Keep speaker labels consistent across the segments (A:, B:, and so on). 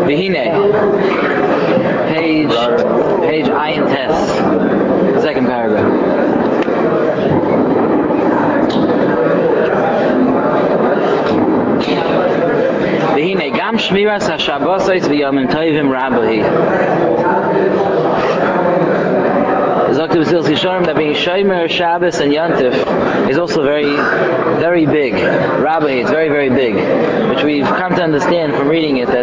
A: Vihine. Page Ayin Tes. Second paragraph. Vihine Gam Shmiras HaShabbosos V'Yomim Tovim Rabbahi. Zaktiv Zilzi Sharm that being Shomer, Shabbos, and Yontif is also very, very big. Rabbahi, it's very, very big, which we've come to understand from reading it that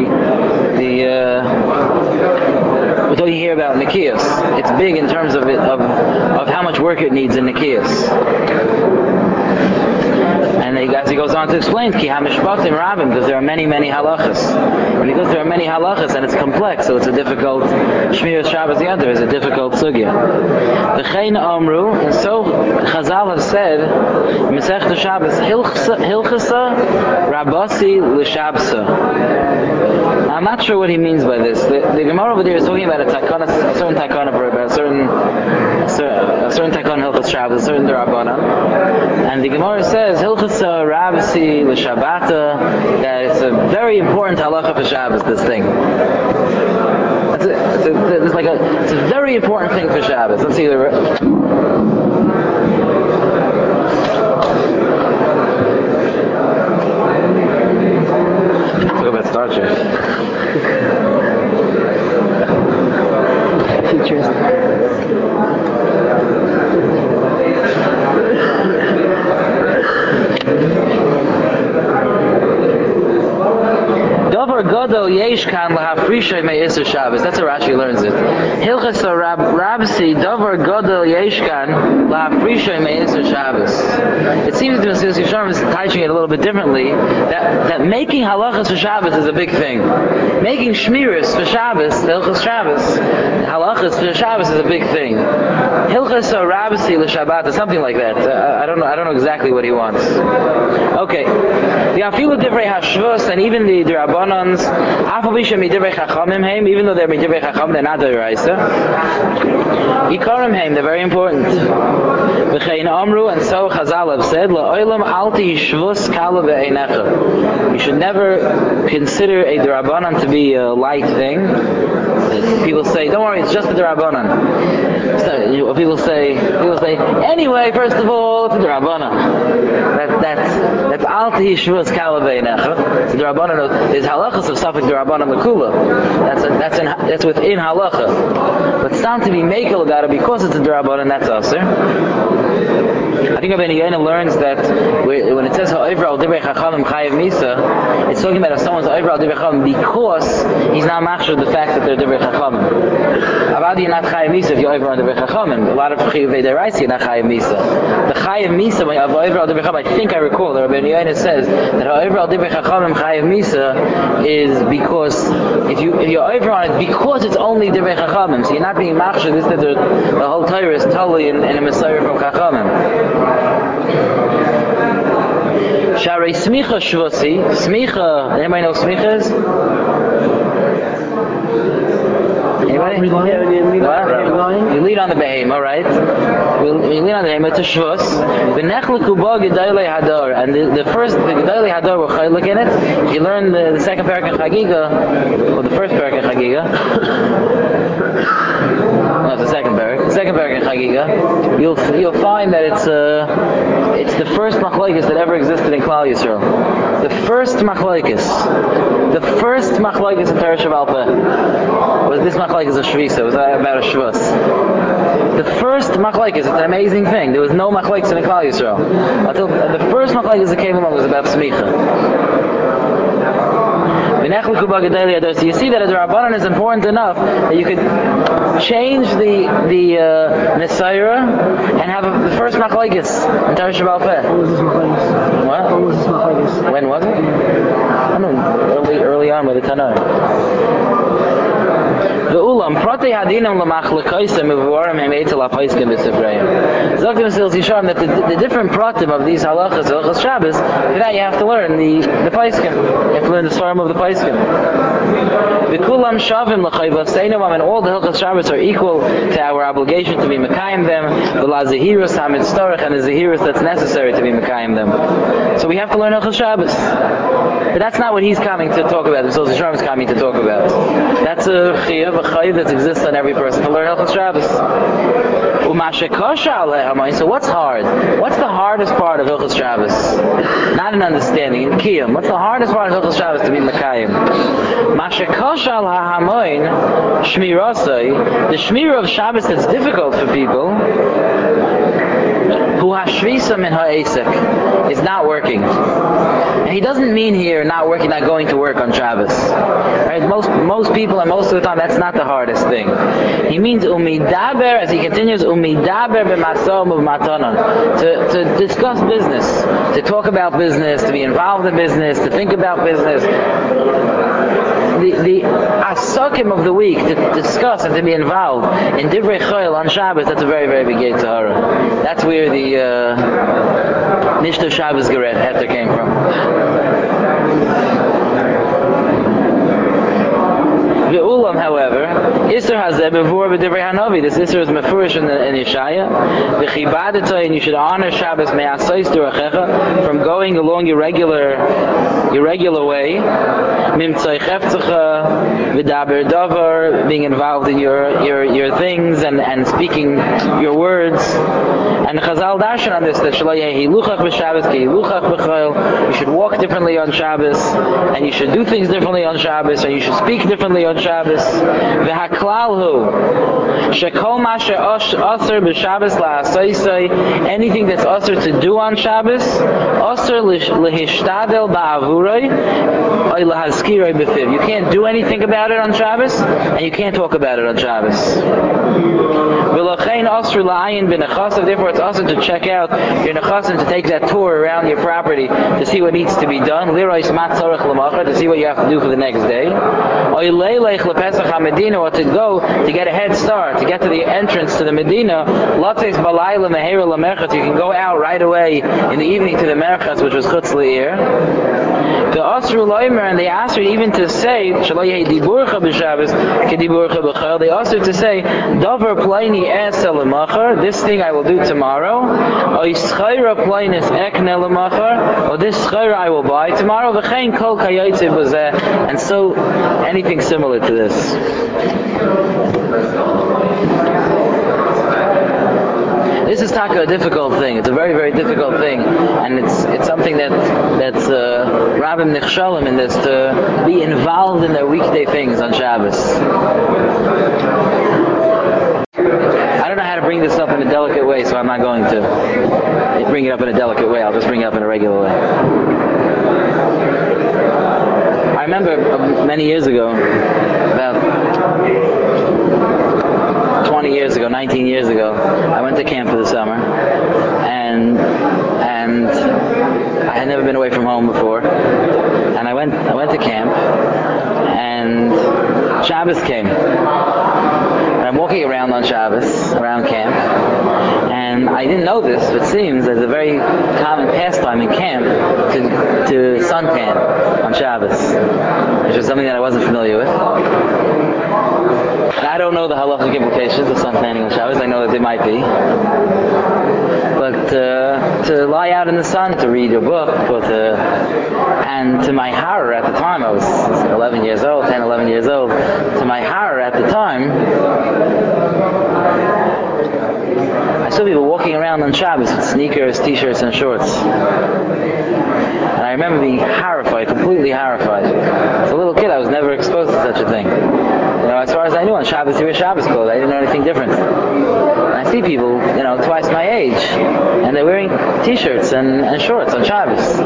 A: we're talking here about Nikios. It's big in terms of how much work it needs in Nikios. And as he goes on to explain, Ki HaMishpatim Rabim, because there are many, many halachas. And because there are many halachas and it's complex, so it's a difficult, Shmiras Shabbos Yontif is a difficult sugya. V'chein Amru, and so Chazal have said, Masechta Shabbos, Hilchasa Rabasi L'Shabsa. I'm not sure what he means by this. The Gemara over there is talking about a certain takana for a certain takana Hilchas Shabbos, a certain D'Rabbanan. And the Gemara says, Hilchasa Rabasi L'Shabbata, that it's a very important halacha for Shabbos, this thing. It's a very important thing for Shabbos. Let's see the... Talk about Star Trek. Davar Gadol Yesh Kan Lahafrishay Me'Isr Shabbos. That's how Rashi learns it. Hilchas Rabsi Davar Gadol Yesh Kan Lahafrishay Me'Isr Shabbos. It seems to Mesilas Yesharim is teaching it a little bit differently. That making halachas for Shabbos is a big thing. Making shmiras for Shabbos, Hilchas Shabbos, halachas for Shabbos is a big thing. Hilchas Rabsi L'Shabbat, something like that. I don't know exactly what he wants. Okay. The Afilu Divrei Hashvos and even the D'Rabbanans, even though they're Midivrei Chacham, they're not D'Oraisa. Ikarim Heim, they're very important. V'chein Amru, and so Chazal have said, La'olam alti shvus kala be'einecha. You should never consider a D'Rabbanan to be a light thing. People say, don't worry, it's just a D'Rabbanan. So, people say, anyway, first of all, it's a D'Rabbanan. That's alti shvus kala be'einecha. It's a D'Rabbanan. There's halachas of Safek D'Rabbanan L'Kula. That's within halacha. But it's not to be makel about it because it's a D'Rabbanan, that's aser. I think Rabbeinu Yonah learns that when it says ha'over al divrei chachamim chayav misa, it's talking about if someone's ha'over al divrei chachamim because he's not machshir the fact that they're divrei chachamim. Avadi, you're not chayav misa if you're over on divrei chachamim. A lot of chiyuvei deraisa you're not chayav misa. The chayav misa when you have ha'over al divrei chachamim, I think I recall that Rabbeinu Yonah says that ha'over al divrei chachamim chayav misa is because if you're over on it because it's only divrei chachamim, so you're not being machshir this that the whole Torah is totally in a Messiah from chachamim. Sharei smicha shvosi. Smicha. Anybody know what smicha is? Anybody? What? You lead on the behema, right? We lead on the behema to shvos. V'nechleku bo gedolei hador. And the gedolei hador were chaylik in it. If you learn the second parak in Chagiga, or the first parak in Chagiga, no, the second parak. The second parak in Chagiga, you'll find that it's the first machlokes that ever existed in Klal Yisrael. The first machlokes in Torah Shebaal Peh was this machlokes of Shvisa. It was about a Shvus. The first machlokes, it's an amazing thing. There was no machlokes in Klal Yisrael until the first machlokes that came along was about Smicha. So you see that a D'Rabbanan is important enough that you could change the Nesaira and have the first machlokes in Torah Shebaal Peh.
B: When was this machlokes?
A: What?
B: When was this machlokes?
A: When was it? I don't know, early on by the Tanakh. The ulam prate hadinam lamachlekaisem uvarim hemetel apaiskim b'sefreim. Zok Mesilas Yesharim that the different pratim of these halachas, halachas Shabbos, for that you have to learn the paiskim. You have to learn the storm of the paiskim. The kulam shavim l'chayvas seinam, and all the halachas Shabbos are equal to our obligation to be mekayim them. The la zehirus hamitztorach, and the zehirus that's necessary to be mekayim them. So we have to learn halachas Shabbos. But that's not what he's coming to talk about. The Mesilas Yesharim is coming to talk about. That's a chayv that exists on every person to learn Hilchos Shabbos. So what's hard? What's the hardest part of Hilchos Shabbos? Not in understanding, in Kiyum. What's the hardest part of Hilchos Shabbos to be Mekayim? The Shmira of Shabbos that's difficult for people who hashvisa min ha'esek is not working. And he doesn't mean here not working, not going to work on Shabbos. Right? Most people and most of the time that's not the hardest thing. He means umidaber, as he continues, umidaber b'masom u'matanon, to discuss business, to talk about business, to be involved in business, to think about business. The asakim of the week to discuss and to be involved in divrei chayil on Shabbos, that's a very, very big gate tahara. That's where the Nishta Shabbos Geret Heter came from. The Ulam, however, Isser Hazeh before b'divrei Hanavi. This Isser is mefurish in Yeshaya. The Chibadetay, and you should honor Shabbos me'asais durachecha, from going along your regular way. Mimtzay cheftecha v'daber davar, being involved in your things and speaking your words. And Chazal Darshan on this, that shelo yehi luchach b'Shabbos ki luchach b'chayil. You should walk differently on Shabbos, and you should do things differently on Shabbos, and you should speak differently on Shabbos. V'haklal hu shekol ma she'asr b'Shabbos la'asaysay, anything that's asr to do on Shabbos, asr lehishtadel ba'avuray oy lahazkiray b'fiv. You can't do anything about it on Shabbos, and you can't talk about it on Shabbos. V'lachein asr la'ayin b'nechasav, therefore it's asr to check out your nechasim, to take that tour around your property to see what needs to be done, lirois mat tzarech l'machar, to see what you have to do for the next day, oy leilech lepesach ha-medina, or to go to get a head start, to get to the entrance to the Medina, latex balayla meheira lamerchat, you can go out right away in the evening to the merchatz, which was chutz le'ir. The asru loimer, and they asked her even to say, shelo yehi diburcha b'Shabbos kediburcha b'chayil, they asked her to say, davar plaini esel l'machar, this thing I will do tomorrow, or schayra plainis ekne l'machar, or this schayra I will buy tomorrow, v'chein kol kayotze b'zeh, and so anything similar to this. This is taka a difficult thing. It's a very, very difficult thing, and it's something that's Rabbim nichshalim in this, to be involved in their weekday things on Shabbos. I don't know how to bring this up in a delicate way, so I'm not going to bring it up in a delicate way. I'll just bring it up in a regular way. I remember many years ago, about 20 years ago, 19 years ago, I went to camp for the summer, and I had never been away from home before, and I went to camp, and Shabbos came, and I'm walking around on Shabbos, around camp, and I didn't know this, but it seems there's a very common pastime in camp to suntan on Shabbos, which was something that I wasn't familiar with. And I don't know the halachic implications of suntanning on Shabbos. I know that they might be. But to lie out in the sun, to read your book, and to my horror at the time, I was 11 years old, 10, 11 years old, to my horror at the time, I saw people walking around on Shabbos with sneakers, t-shirts, and shorts. And I remember being horrified, completely horrified. As a little kid, I was never exposed to such a thing. As far as I knew, on Shabbos, you wear Shabbos clothes. I didn't know anything different. And I see people, twice my age, and they're wearing t-shirts and shorts on Shabbos.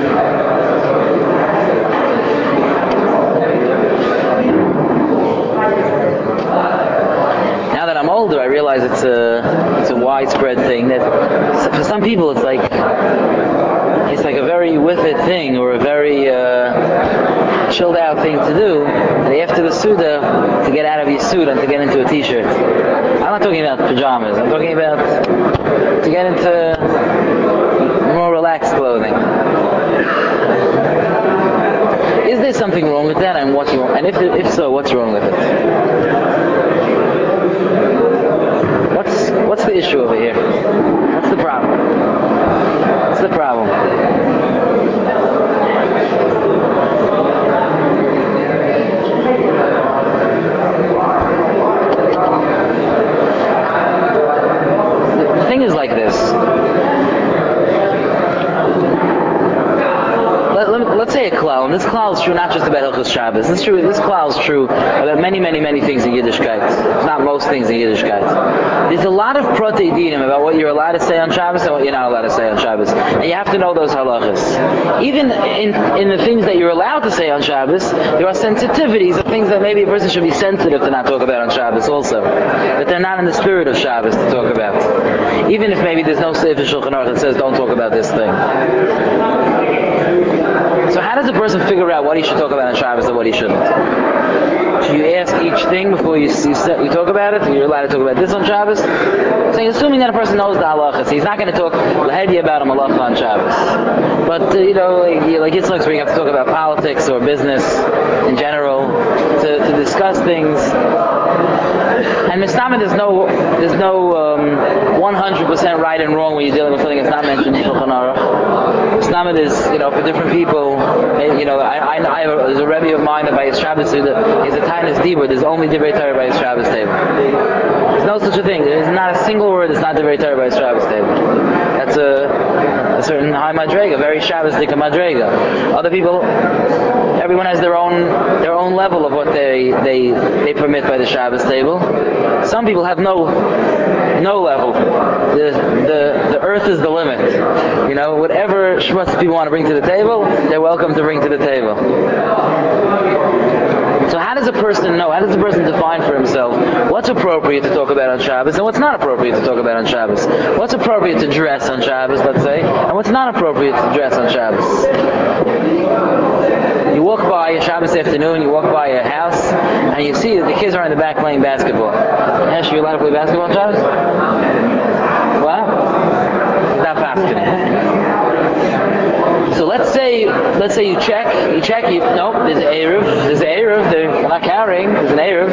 A: Now that I'm older, I realize it's a widespread thing. That for some people, it's like a very with it thing, or a very chilled out thing to do. And after the Suda, to get out of your suit and to get into a t-shirt. I'm not talking about pajamas. I'm talking about to get into more relaxed clothing. Is there something wrong with that? And if so, what's wrong with it? What's the issue over here? What's the problem? What's the problem? klal, and this klal is true not just about Hilchos Shabbos. This klal is true about many, many, many things in Yiddishkeit. It's not most things in Yiddishkeit. There's a lot of protei dinim about what you're allowed to say on Shabbos and what you're not allowed to say on Shabbos. And you have to know those halachas. Even in the things that you're allowed to say on Shabbos, there are sensitivities of things that maybe a person should be sensitive to not talk about on Shabbos also. That they're not in the spirit of Shabbos to talk about. Even if maybe there's no Sefer Shulchan Aruch that says don't talk about this thing. So how does a person figure out what he should talk about on Shabbos and what he shouldn't? Should you ask each thing before you talk about it? You're allowed to talk about this on Shabbos? So you're assuming that a person knows the halachas. He's not going to talk lahedi about a malacha on Shabbos. But, like Yitzchak's where you have to talk about politics or business in general to discuss things. And Mistama, there's no 100% right and wrong when you're dealing with something that's not mentioned in Shulchan Aruch. Mistama is, for different people, there's a Rebbe of mine by his Shabbos who is a Tainus Dibur. There's only Divrei Torah by his Shabbos table. There's no such a thing. There's not a single word that's not Divrei Torah by his Shabbos table. That's a certain high madrega, very Shabbos-dik madrega. Other people, everyone has their own level of what they permit by the Shabbos table. Some people have no level. The earth is the limit. Whatever shmutz people want to bring to the table, they're welcome to bring to the table. So how does a person know? How does a person define for himself what's appropriate to talk about on Shabbos and what's not appropriate to talk about on Shabbos? What's appropriate to dress on Shabbos, let's say, and what's not appropriate to dress on Shabbos? You walk by a Shabbos afternoon, you walk by a house, and you see that the kids are in the back playing basketball. Yes, you're allowed to play basketball on Shabbos? What? It's not fasting. So let's say you check, nope, there's an Eruv, they're not carrying, there's an Eruv,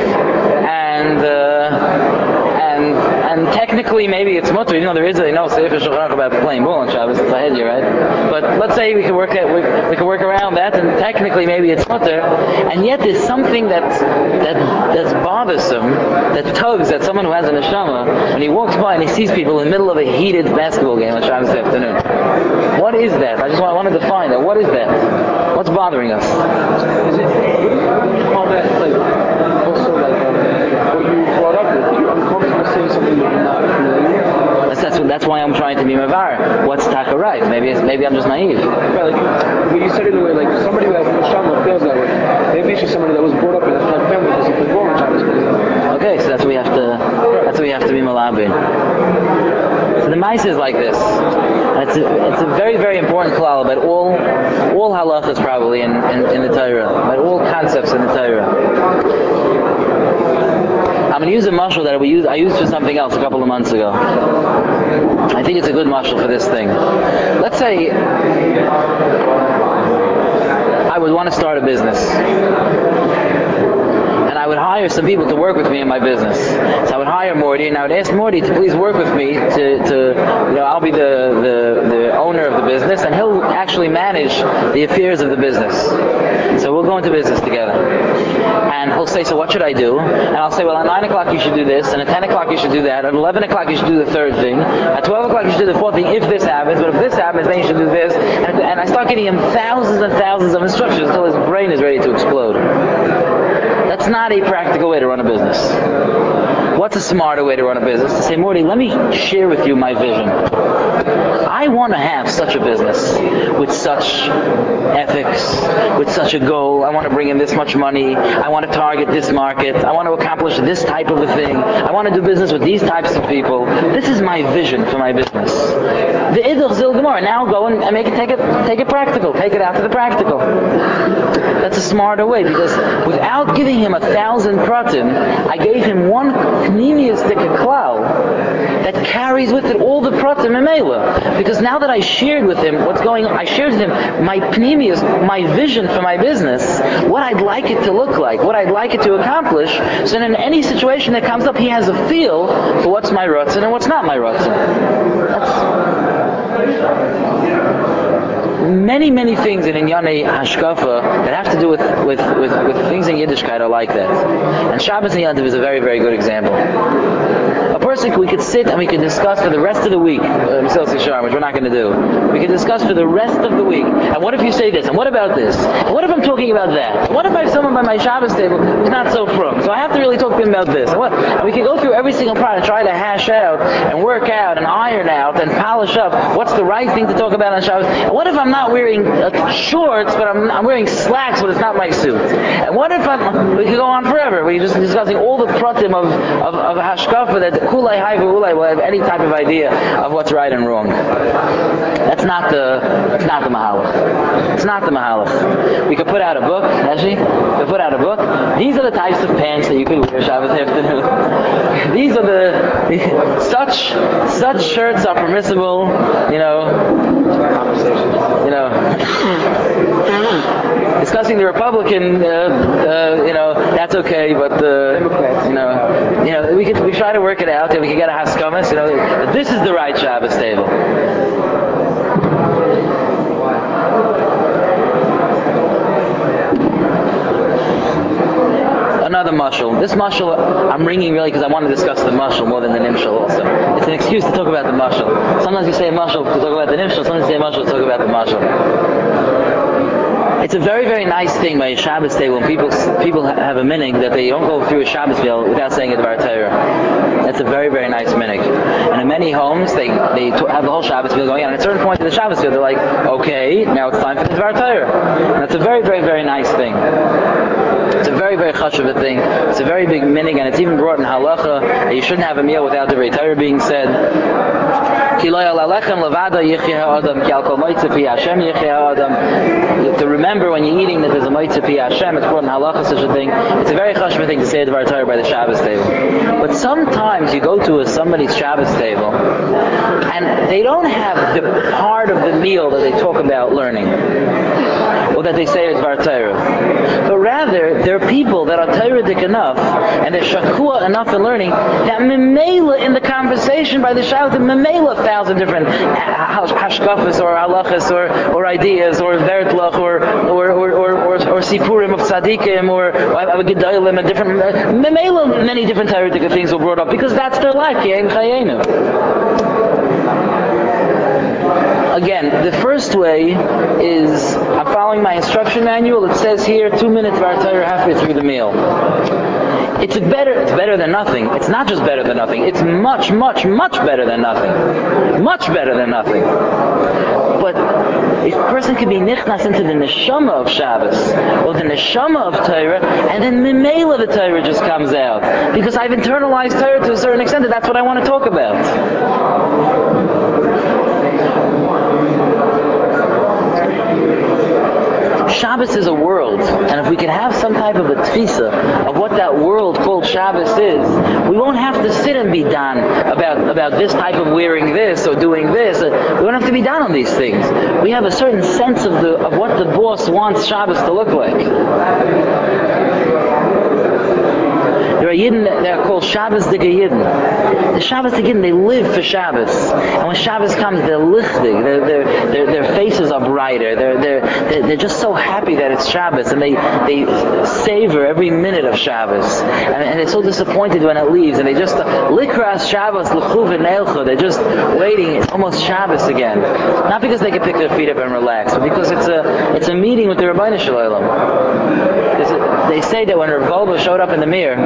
A: and technically maybe it's mutter, there is a Sefer Shulchan Aruch about playing ball on Shabbos, it's ahead here, right? But let's say we can work around that, and technically maybe it's mutter, and yet there's something that's bothersome, that tugs at someone who has a neshama, when he walks by and he sees people in the middle of a heated basketball game on Shabbos afternoon. What is that? I want to define that. What is that? What's bothering us?
B: Is it all that, also what you brought up with? You're uncomfortable saying something that you're not familiar with?
A: That's why I'm trying to be mavar. What's taka right? Maybe I'm just naive.
B: Right, when you said it in a way, somebody that has neshama feels that way. Maybe it's just somebody that was brought up in a type of family doesn't play ball on Shabbos.
A: Okay, so that's what we have to be malabin. So the mice is like this. It's a very, very important klal about all halachas probably in the Torah, about all concepts in the Torah. I'm going to use a mashal that I used for something else a couple of months ago. I think it's a good mashal for this thing. Let's say I would want to start a business. And I would hire some people to work with me in my business. So I would hire Morty, and I would ask Morty to please work with me I'll be the owner of the business, and he'll actually manage the affairs of the business. So we'll go into business together. And he'll say, so what should I do? And I'll say, well, at 9 o'clock you should do this, and at 10 o'clock you should do that, at 11 o'clock you should do the third thing, at 12 o'clock you should do the fourth thing if this happens, but if this happens, then you should do this. And I start getting him thousands and thousands of instructions until his brain is ready to explode. That's not a practical way to run a business. What's a smarter way to run a business? To say, Morty, let me share with you my vision. I want to have such a business with such ethics, with such a goal. I want to bring in this much money. I want to target this market. I want to accomplish this type of a thing. I want to do business with these types of people. This is my vision for my business. The Idach Zil Gemara. Now go and take it practical. Take it out to the practical. That's a smarter way, because without giving him 1,000 pratim, I gave him one pneumiistic klal that carries with it all the pratim memela. Because now that I shared with him I shared with him my pneumius, my vision for my business, what I'd like it to look like, what I'd like it to accomplish. So then in any situation that comes up, he has a feel for what's my ratzon and what's not my ratzon. Many, many things in Inyanei Hashkafa that have to do with things in Yiddishkeit are like that. And Shabbos and Yantiv is a very, very good example. A person, we could sit and we could discuss for the rest of the week, which we're not going to do. We could discuss for the rest of the week. And what if you say this? And what about this? And what if I'm talking about that? And what if I have someone by my Shabbos table who's not so frum? So I have to really talk to him about this. And we could go through every single part and try to hash out and work out and iron out and polish up what's the right thing to talk about on Shabbos. And what if I'm not wearing shorts, but I'm wearing slacks, but it's not my suit? And what if we could go on forever. We're just discussing all the pratim of hashkafa that kulai haiva ulai will have any type of idea of what's right and wrong. That's not the mahalach. It's not the mahalach. We could put out a book, actually. We could put out a book. These are the types of pants that you could wear Shabbos afternoon. These are such shirts are permissible, discussing the Republican, that's okay, but we try to work it out, and we can get a haskamas, this is the right Shabbos table. Another mashal. This mashal I'm bringing really because I want to discuss the mashal more than the nimshal also. It's an excuse to talk about the mashal. Sometimes you say a mashal to talk about the nimshal, sometimes you say a mashal to talk about the mashal. It's a very, very nice thing by a Shabbos day when people have a minhag that they don't go through a Shabbos meal without saying a Dvar Torah. That's a very, very nice minhag. And in many homes, they have the whole Shabbos meal going on. And at a certain point in the Shabbos meal, they're like, okay, now it's time for the Dvar Torah. And that's a very, very, very nice thing. It's a very, very chashuv thing. It's a very big minhag, and it's even brought in halacha that you shouldn't have a meal without the Dvar Torah being said. To remember when you're eating that there's a Motzei Pi Hashem, it's brought in halacha such a thing. It's a very chashuv thing to say the Dvar Torah by the Shabbos table. But sometimes you go to somebody's Shabbos table and they don't have the part of the meal that they talk about learning, or that they say is Dvar Torah. But rather, there are people that are Torah-dik enough and they're shakua enough in learning that memela in the conversation by the Shabbos, memela 1,000 different hashkafas or halachas or ideas or vertlach or sipurim of tzadikim or gedolim and different memela, many different Torah-dik things were brought up because that's their life. Again, the first way is I'm following my instruction manual. It says here 2 minutes Dvar Torah halfway through the meal. It's better than nothing. It's not just better than nothing. It's much, much, much better than nothing. Much better than nothing. But a person can be nichnas into the neshama of Shabbos or the neshama of Torah, and then memela the Torah just comes out because I've internalized Torah to a certain extent that that's what I want to talk about. Shabbos is a world, and if we can have some type of a tfisa of what that world called Shabbos is, we won't have to sit and be done about this type of wearing this or doing this. We don't have to be done on these things. We have a certain sense of what the boss wants Shabbos to look like. There are Yidden that are called Shabbos Dika Yidden. The Shabbos Dika Yidden, they live for Shabbos. And when Shabbos comes, they're lichtig. Their faces are brighter. They're just so happy that it's Shabbos, and they savor every minute of Shabbos. And they're so disappointed when it leaves, and they just likras Shabbos l'chuv v'neilcha. They're just waiting. It's almost Shabbos again. Not because they can pick their feet up and relax, but because it's a meeting with the Rabbeinu Shalom. They say that when Rav Wolbe showed up in the mirror,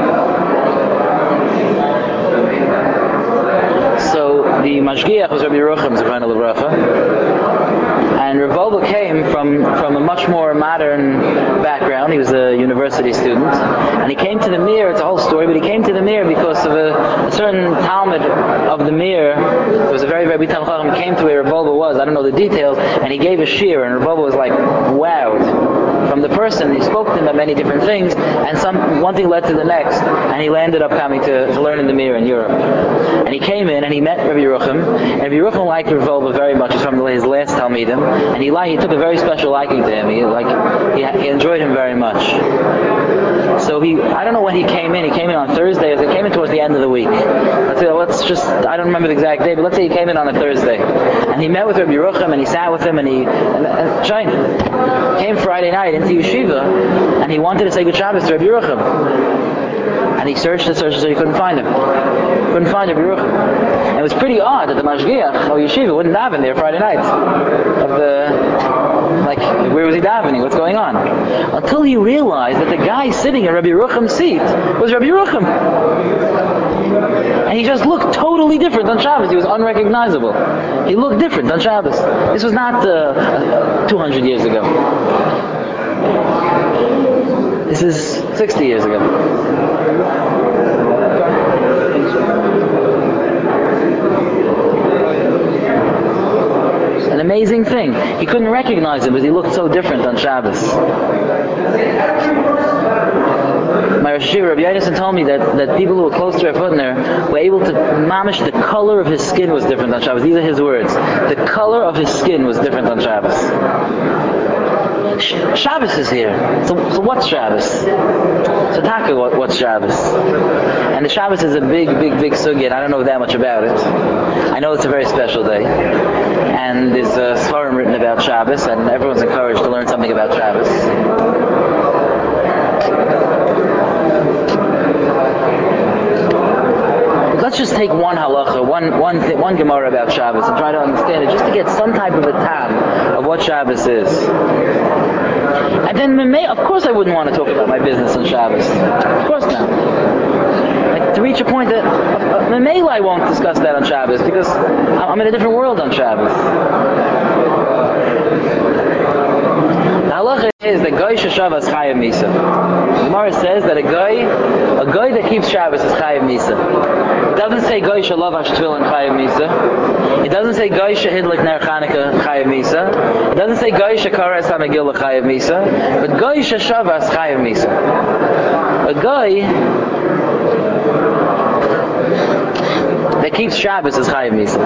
A: so the mashgiach was Rabbi Yerucham Zechron Livracha, and Rav Wolbe came from a much more modern background. He was a university student, and he came to the mirror. It's a whole story, but he came to the mirror because of a certain Talmud of the mirror. There was a very, very big Talmud Chacham came to where Rav Wolbe was. I don't know the details, and he gave a shir, and Rav Wolbe was like wowed from the person. He spoke to him about many different things, and one thing led to the next, and he ended up coming to learn in the mirror in Europe. And he came in and he met Rabbi Yerucham, and Rabbi Yerucham liked Rav Wolbe very much. He's from his last Talmidim, and he took a very special liking to him. He enjoyed him very much. So I don't know when he came in. He came in on Thursday, or he came in towards the end of the week. I don't remember the exact day, but let's say he came in on a Thursday. And he met with Rabbi Yerucham, and he sat with him, and Shine came Friday night into yeshiva, and he wanted to say good Shabbos to Rabbi Yerucham. And he searched and searched, so he couldn't find him. Couldn't find Rabbi Yerucham. And it was pretty odd that the Mashgiach, or Yeshiva, wouldn't daven there Friday night. Where was he davening? What's going on? Until he realized that the guy sitting in Rabbi Yerucham's seat was Rabbi Yerucham. And he just looked totally different on Shabbos. He was unrecognizable. He looked different on Shabbos. This was not 200 years ago. This is 60 years ago. An amazing thing. He couldn't recognize him because he looked so different on Shabbos. My Rosh Hashiva, Rabbi Yonason, told me that people who were close to Rav Hutner were able to mamish the color of his skin was different on Shabbos. These are his words. The color of his skin was different on Shabbos. Shabbos is here. So what's Shabbos? So Taka, what's Shabbos? And the Shabbos is a big sugya, and I don't know that much about it. I know it's a very special day. And there's a Svarim written about Shabbos, and everyone's encouraged to learn something about Shabbos. Let's just take one halacha, one Gemara about Shabbos and try to understand it, just to get some type of a tam of what Shabbos is. And then, of course I wouldn't want to talk about my business on Shabbos. Of course not. Like, to reach a point that, Mamela I won't discuss that on Shabbos, because I'm in a different world on Shabbos. The halacha is that Goy Sheshavas Chayav Misa. The Gemara says that a guy that keeps Shabbos is Chayav Misa. It doesn't say Goy Shalavash Tefillin Chayav Misa. It doesn't say Goy Shehidlik Ner Chanukah Chayav Misa. It doesn't say Goy Shekares HaMegillah Chayav Misa. But Goy Sheshavas Chayav Misa. A guy that keeps Shabbos is Chayav Misa.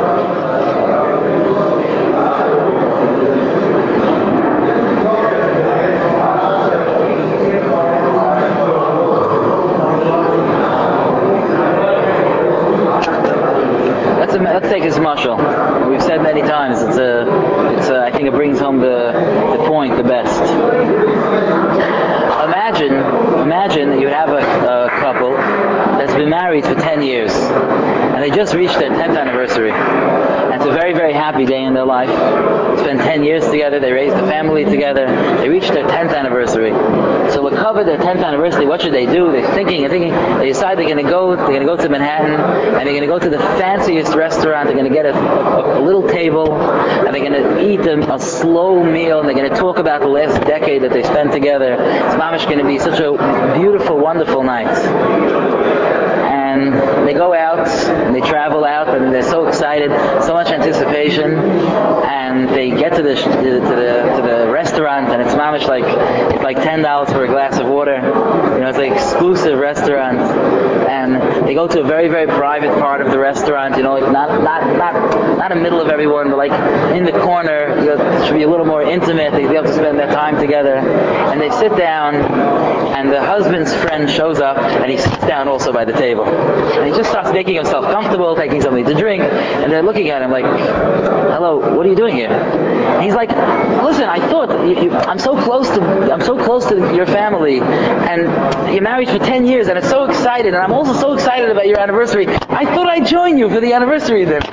A: Let's take his mashal. We've said many times. I think it brings home the point the best. Imagine that you have a couple that's been married for 10 years, and they just reached their 10th anniversary. And it's a very, very happy day in their life. They spent 10 years together. They raised a family together. They reached their 10th anniversary. So to cover their 10th anniversary, what should they do? They're thinking. They decide they're going to go to Manhattan, and they're going to go to the fanciest restaurant. They're going to get a little table, and they're going to eat a slow meal, and they're going to talk about the last decade that they spent together. It's mamish going to be such a beautiful, wonderful night. And they go out, and they travel out, and they're so excited, so much anticipation, and they get to the restaurant, and it's mamish like $10 for a glass of water. It's an exclusive restaurant, and they go to a very, very private part of the restaurant. Like not in the middle of everyone, but like in the corner. It should be a little more intimate. They have to spend their time together, and they sit down, and the husband's friend shows up, and he sits down also by the table. And he just starts making himself comfortable, taking something to drink, and they're looking at him like, "Hello, what are you doing here?" And he's like, "Listen, I thought I'm so close to your family, and you're married for 10 years, and it's so excited, and I'm also so excited about your anniversary. I thought I'd join you for the anniversary then."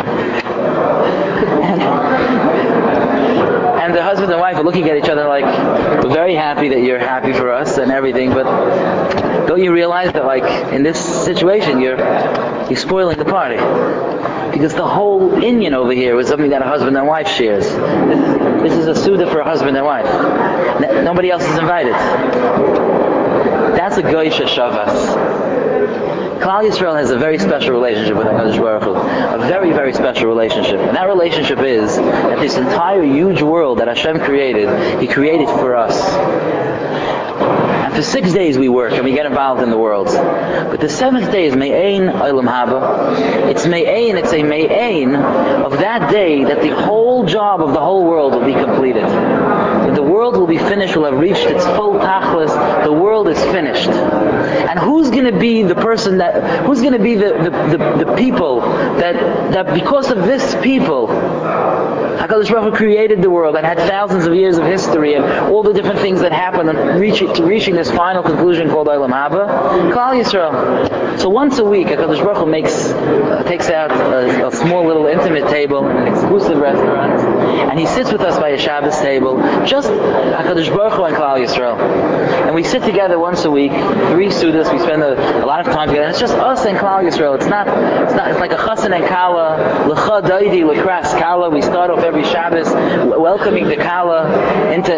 A: And the husband and wife are looking at each other like, "We're very happy that you're happy for us and everything, but don't you realize that in this situation you're spoiling the party?" Because the whole inyan over here was something that a husband and wife shares. This is a suda for a husband and wife. Nobody else is invited. That's a goy sheshavas. Klal Yisrael has a very special relationship with HaKadosh Baruch Hu. A very, very special relationship. And that relationship is that this entire huge world that Hashem created, He created for us. And for 6 days we work and we get involved in the world. But the 7th day is Me'ein Olam Haba. It's a Me'ein of that day that the whole job of the whole world will be completed. That the world will be finished, will have reached its full tachlis. The world is finished. And who's going to be the person who's going to be the people that because of this people, HaKadosh Baruch Hu created the world and had thousands of years of history and all the different things that happened and reaching this final conclusion called Olam Haba? Klal Yisrael. So once a week, HaKadosh Baruch Hu takes out a small little intimate table in an exclusive restaurant, and he sits with us by a Shabbos table, just HaKadosh Baruch Hu and Klal Yisrael. And we sit together once a week, 3 Sudas, we spend a lot of time together. And it's just us and Klal Yisrael. It's like a Chassan and Kala, L'cha Daidi, L'kras Kala. We start off every Shabbos welcoming the Kala into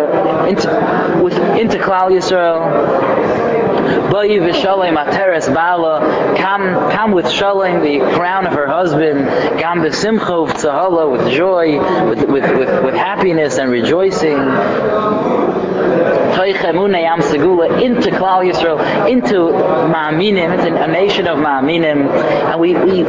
A: Klal Yisrael. Ba'i v'shalem ateres ba'ala, come with shalom, the crown of her husband, gam b'simcha v'tzahala, with joy, with happiness and rejoicing. Into Klal Yisrael, into Ma'aminim, into a nation of Ma'aminim, and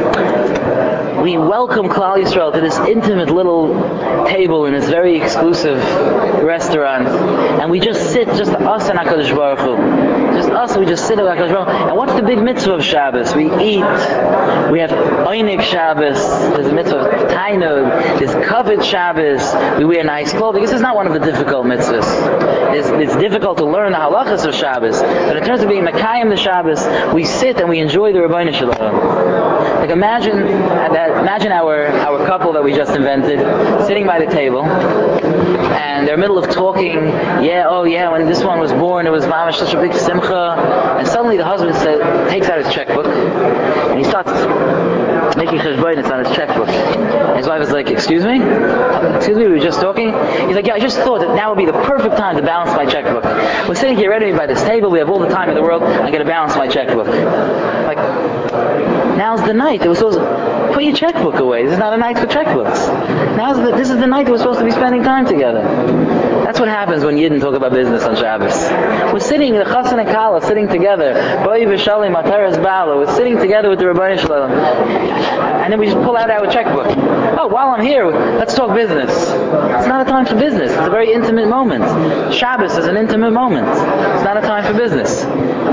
A: we welcome Klal Yisrael to this intimate little table in this very exclusive restaurant, and we just sit, just us and HaKadosh Baruch Hu. Just us, we just sit with HaKadosh Baruch Hu. And what's the big mitzvah of Shabbos? We eat, we have Oinik Shabbos, there's a mitzvah of Tainug, there's Kavod Shabbos, we wear nice clothing. This is not one of the difficult mitzvahs. It's difficult to learn the halachas of Shabbos, but in terms of being Mekayim the Shabbos, we sit and we enjoy the Rebbeinu Shalom. Like imagine our couple that we just invented sitting by the table, and they're in the middle of talking. When this one was born, it was mamash such a big simcha, and suddenly the husband takes out his checkbook and he starts making cheshbonos on his checkbook. And his wife is like, "Excuse me, we were just talking." He's like, "Yeah, I just thought that now would be the perfect time to balance my checkbook. We're sitting here ready by this table. We have all the time in the world. I'm going to balance my checkbook." Like, now's the night. It was supposed to put your checkbook away. This is not a night for checkbooks. This is the night that we're supposed to be spending time together. That's what happens when Yidden talk about business on Shabbos. We're sitting, the Chassan and Kala, sitting together. Ba'i v'shalem ateres ba'ala. We're sitting together with the Rebbeinu Shalom. And then we just pull out our checkbook. Oh, while I'm here, let's talk business. It's not a time for business. It's a very intimate moment. Shabbos is an intimate moment. It's not a time for business.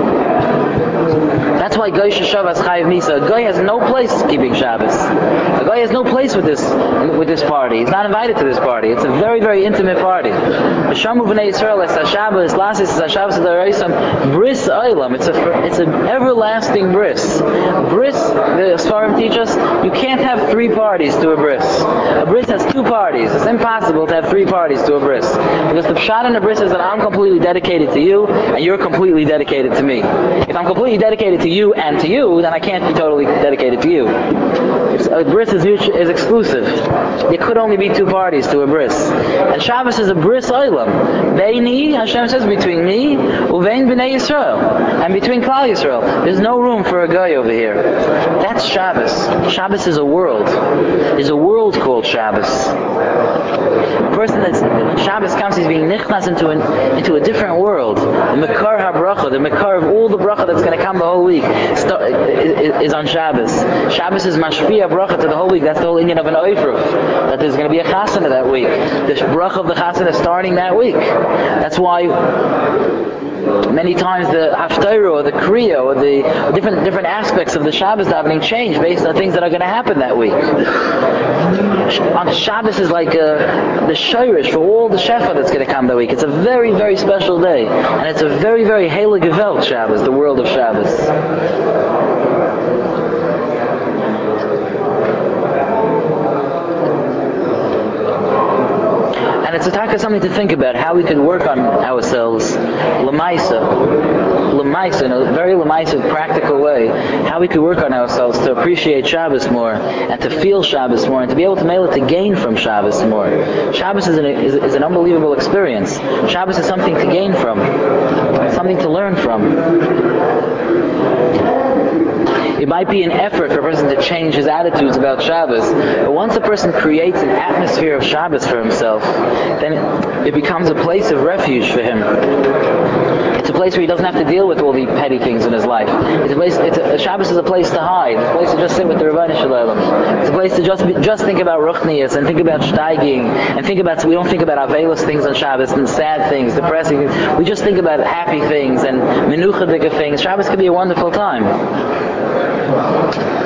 A: That's why Goy Shabbos Chayiv Misa. A Goy has no place keeping Shabbos. A Goy has no place with this party. He's not invited to this party. It's a very, very intimate party. B'shamu b'nei Yisrael es HaShabbos, lasis es HaShabbos d'Oraisam, bris olam. It's an everlasting bris. Bris, the Sfarim teach us, you can't have 3 parties to a bris. A bris has 2 parties. It's impossible to have 3 parties to a bris. Because the pshat in a bris is that I'm completely dedicated to you, and you're completely dedicated to me. If I'm completely dedicated to you and to you, then I can't be totally dedicated to you. A bris is exclusive. There could only be 2 parties to a bris. And Shabbos is a bris olam. Beini, Hashem says, between me, uvein b'nei Yisrael, and between Klal Yisrael. There's no room for a guy over here. That's Shabbos. Shabbos is a world. There's a world called Shabbos. A person that's Shabbos comes, he's being nichnas into a different world. The Mekar HaBracha, the Mekar of all the bracha that's going to come the whole week is on Shabbos. Shabbos is mashpia bracha to the whole week. That's the whole Indian of an oifruf, that there's going to be a chasana that week. The bracha of the chasana is starting that week. That's why many times the haftarah or the kriya or the different aspects of the Shabbos davening change based on things that are going to happen that week. On Shabbos is like the shirish for all the shefa that's going to come that week. It's a very, very special day, and it's a very, very heilige Welt Shabbos, the world of Shabbos. And it's something to think about, how we can work on ourselves, lemaisa, in a very lemaisa, practical way, how we could work on ourselves to appreciate Shabbos more, and to feel Shabbos more, and to be able to mail it to gain from Shabbos more. Shabbos is an unbelievable experience. Shabbos is something to gain from, something to learn from. It might be an effort for a person to change his attitudes about Shabbos, but once a person creates an atmosphere of Shabbos for himself, then it becomes a place of refuge for him. It's a place where he doesn't have to deal with all the petty things in his life. It's a place. Shabbos is a place to hide. It's a place to just sit with the Rebbeinu Shalom. It's a place to just think about ruchnius and think about steiging and think about. We don't think about avelus things on Shabbos and sad things, depressing things. We just think about happy things and menuchadika things. Shabbos can be a wonderful time.